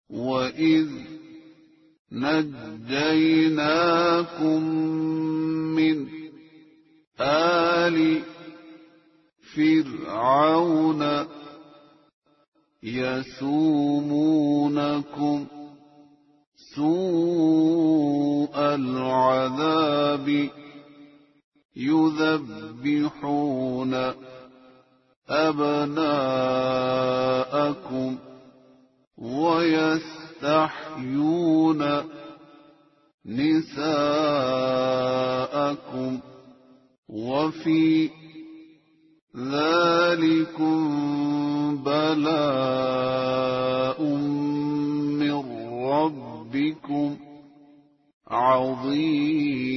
وإذ نجيناكم من آل فرعون يسومونكم سوء العذاب يذبحون أبناءكم ويستحيون نساءكم وفي ذلكم بلاء من ربكم عظيم.